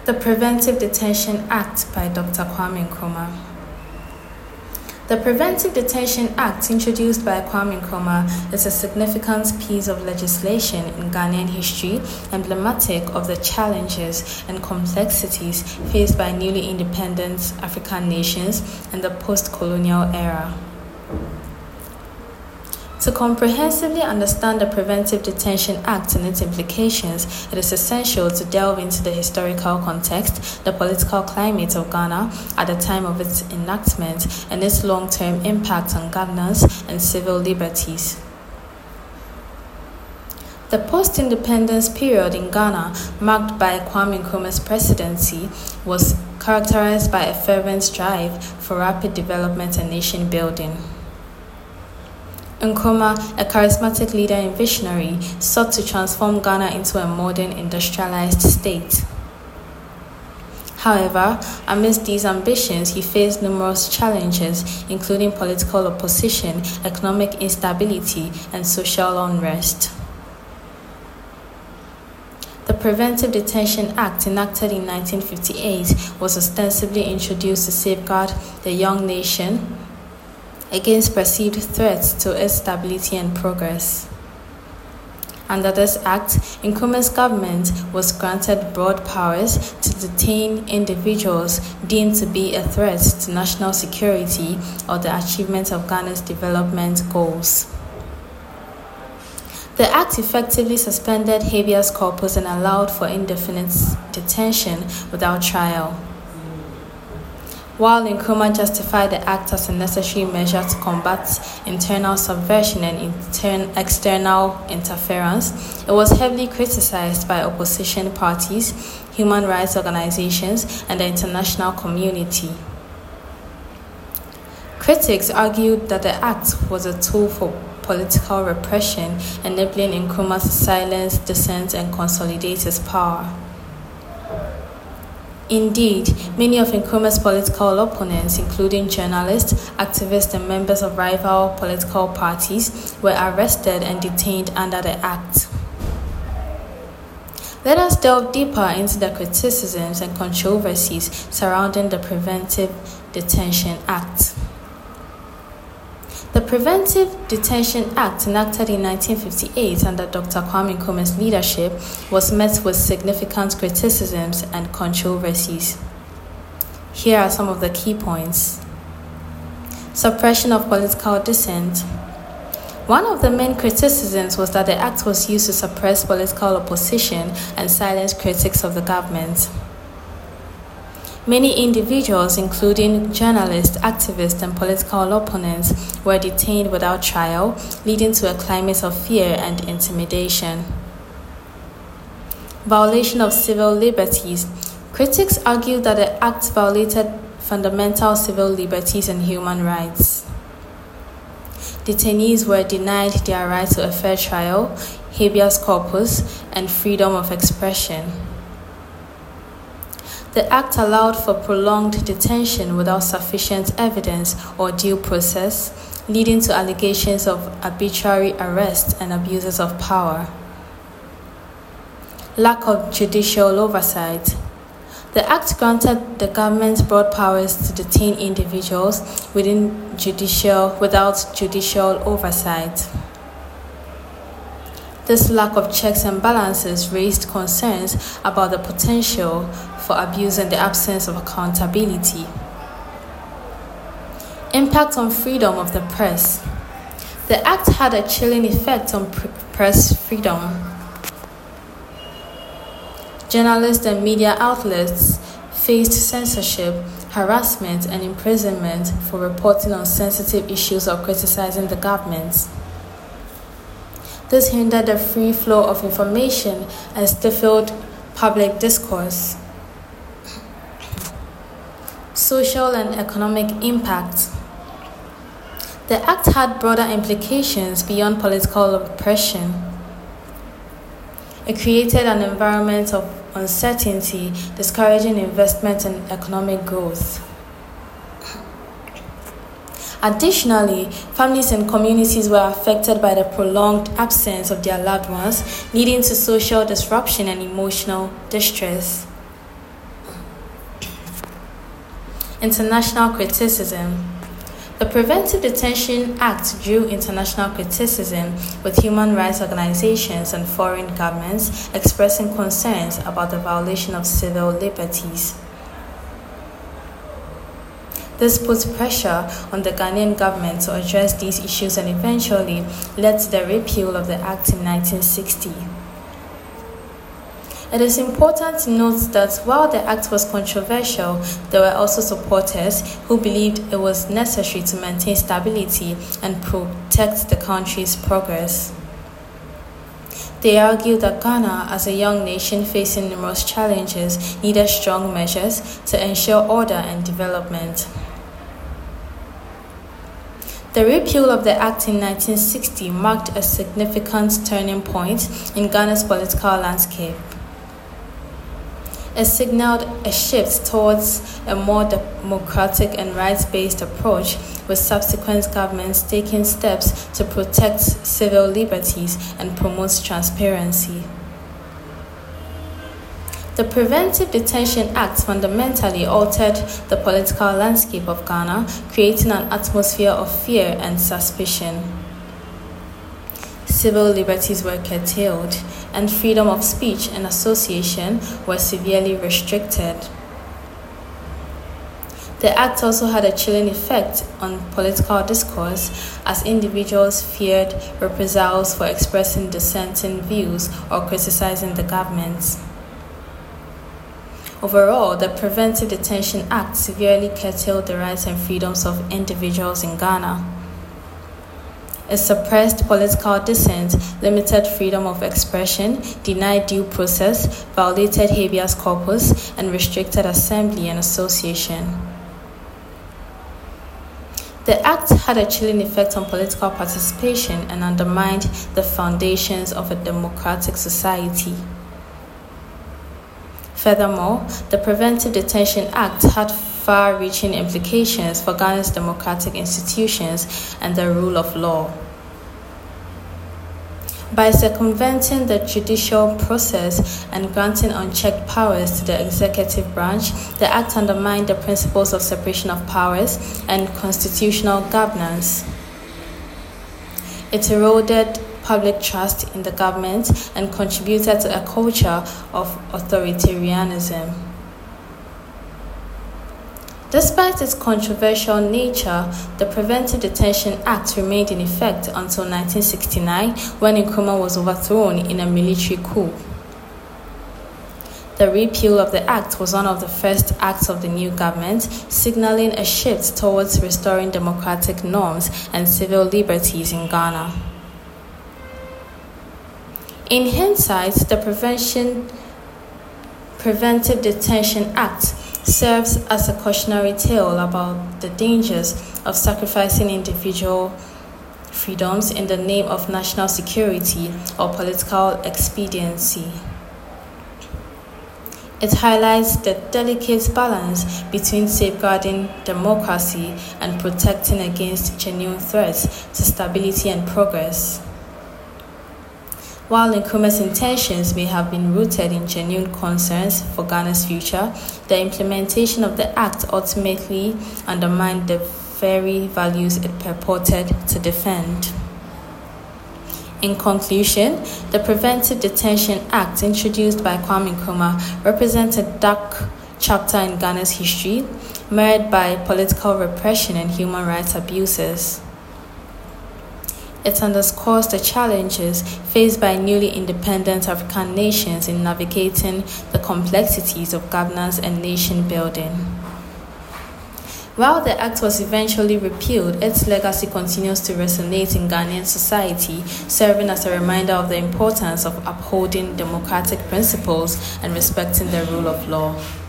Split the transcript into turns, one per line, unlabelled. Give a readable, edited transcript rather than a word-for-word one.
The Preventive Detention Act by Dr. Kwame Nkrumah. The Preventive Detention Act, introduced by Kwame Nkrumah, is a significant piece of legislation in Ghanaian history, emblematic of the challenges and complexities faced by newly independent African nations in the post-colonial era. To comprehensively understand the Preventive Detention Act and its implications, it is essential to delve into the historical context, the political climate of Ghana at the time of its enactment, and its long-term impact on governance and civil liberties. The post-independence period in Ghana, marked by Kwame Nkrumah's presidency, was characterized by a fervent drive for rapid development and nation building. Nkrumah, a charismatic leader and visionary, sought to transform Ghana into a modern industrialized state. However, amidst these ambitions, he faced numerous challenges, including political opposition, economic instability, and social unrest. The Preventive Detention Act, enacted in 1958, was ostensibly introduced to safeguard the young nation against perceived threats to its stability and progress. Under this act, Nkrumah's government was granted broad powers to detain individuals deemed to be a threat to national security or the achievement of Ghana's development goals. The act effectively suspended habeas corpus and allowed for indefinite detention without trial. While Nkrumah justified the act as a necessary measure to combat internal subversion and external interference, it was heavily criticized by opposition parties, human rights organizations, and the international community. Critics argued that the act was a tool for political repression, enabling Nkrumah to silence dissent and consolidate his power. Indeed, many of Nkrumah's political opponents, including journalists, activists, and members of rival political parties, were arrested and detained under the act. Let us delve deeper into the criticisms and controversies surrounding the Preventive Detention Act. The Preventive Detention Act, enacted in 1958 under Dr. Kwame Nkrumah's leadership, was met with significant criticisms and controversies. Here are some of the key points. Suppression of political dissent. One of the main criticisms was that the act was used to suppress political opposition and silence critics of the government. Many individuals, including journalists, activists, and political opponents, were detained without trial, leading to a climate of fear and intimidation. Violation of civil liberties. Critics argued that the act violated fundamental civil liberties and human rights. Detainees were denied their right to a fair trial, habeas corpus, and freedom of expression. The act allowed for prolonged detention without sufficient evidence or due process, leading to allegations of arbitrary arrest and abuses of power. Lack of judicial oversight. The act granted the government broad powers to detain individuals without judicial oversight. This lack of checks and balances raised concerns about the potential for abuse and the absence of accountability. Impact on freedom of the press. The act had a chilling effect on press freedom. Journalists and media outlets faced censorship, harassment, and imprisonment for reporting on sensitive issues or criticizing the government. This hindered the free flow of information and stifled public discourse. Social and economic impact. The act had broader implications beyond political oppression. It created an environment of uncertainty, discouraging investment and economic growth. Additionally, families and communities were affected by the prolonged absence of their loved ones, leading to social disruption and emotional distress. International criticism. The Preventive Detention Act drew international criticism, with human rights organizations and foreign governments expressing concerns about the violation of civil liberties. This puts pressure on the Ghanaian government to address these issues and eventually led to the repeal of the Act in 1960. It is important to note that while the act was controversial, there were also supporters who believed it was necessary to maintain stability and protect the country's progress. They argued that Ghana, as a young nation facing numerous challenges, needed strong measures to ensure order and development. The repeal of the Act in 1960 marked a significant turning point in Ghana's political landscape. It signaled a shift towards a more democratic and rights-based approach, with subsequent governments taking steps to protect civil liberties and promote transparency. The Preventive Detention Act fundamentally altered the political landscape of Ghana, creating an atmosphere of fear and suspicion. Civil liberties were curtailed, and freedom of speech and association were severely restricted. The act also had a chilling effect on political discourse, as individuals feared reprisals for expressing dissenting views or criticizing the government. Overall, the Preventive Detention Act severely curtailed the rights and freedoms of individuals in Ghana. It suppressed political dissent, limited freedom of expression, denied due process, violated habeas corpus, and restricted assembly and association. The act had a chilling effect on political participation and undermined the foundations of a democratic society. Furthermore, the Preventive Detention Act had far-reaching implications for Ghana's democratic institutions and the rule of law. By circumventing the judicial process and granting unchecked powers to the executive branch, the Act undermined the principles of separation of powers and constitutional governance. It eroded public trust in the government and contributed to a culture of authoritarianism. Despite its controversial nature, the Preventive Detention Act remained in effect until 1969, when Nkrumah was overthrown in a military coup. The repeal of the act was one of the first acts of the new government, signaling a shift towards restoring democratic norms and civil liberties in Ghana. In hindsight, the Preventive Detention Act serves as a cautionary tale about the dangers of sacrificing individual freedoms in the name of national security or political expediency. It highlights the delicate balance between safeguarding democracy and protecting against genuine threats to stability and progress. While Nkrumah's intentions may have been rooted in genuine concerns for Ghana's future, the implementation of the Act ultimately undermined the very values it purported to defend. In conclusion, the Preventive Detention Act introduced by Kwame Nkrumah represents a dark chapter in Ghana's history, marred by political repression and human rights abuses. It underscores the challenges faced by newly independent African nations in navigating the complexities of governance and nation building. While the act was eventually repealed, its legacy continues to resonate in Ghanaian society, serving as a reminder of the importance of upholding democratic principles and respecting the rule of law.